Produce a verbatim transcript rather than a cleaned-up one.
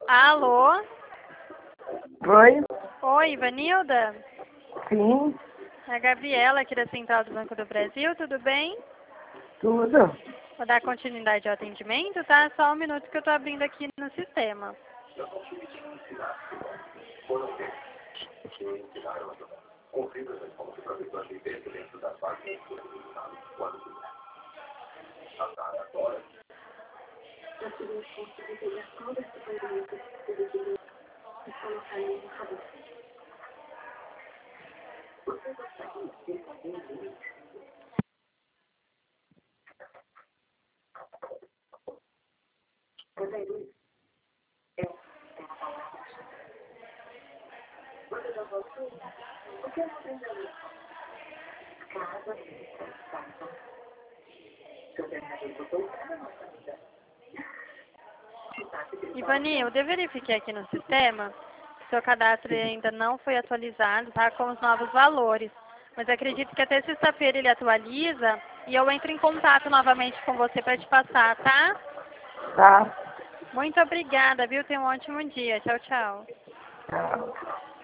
Alô? Oi? Oi, Ivanilda? Sim, É a Gabriela aqui da Central do Banco do Brasil, tudo bem? tudo. Vou dar continuidade ao atendimento, tá? Só um minuto que eu tô abrindo aqui no sistema. Ivanilda, eu verifiquei aqui no sistema. Seu cadastro ainda não foi atualizado, tá? Com os novos valores. Mas acredito que até sexta-feira ele atualiza e eu entro em contato novamente com você para te passar, tá? Tá? Muito obrigada, viu? Tenha um ótimo dia. Tchau, tchau. Tchau.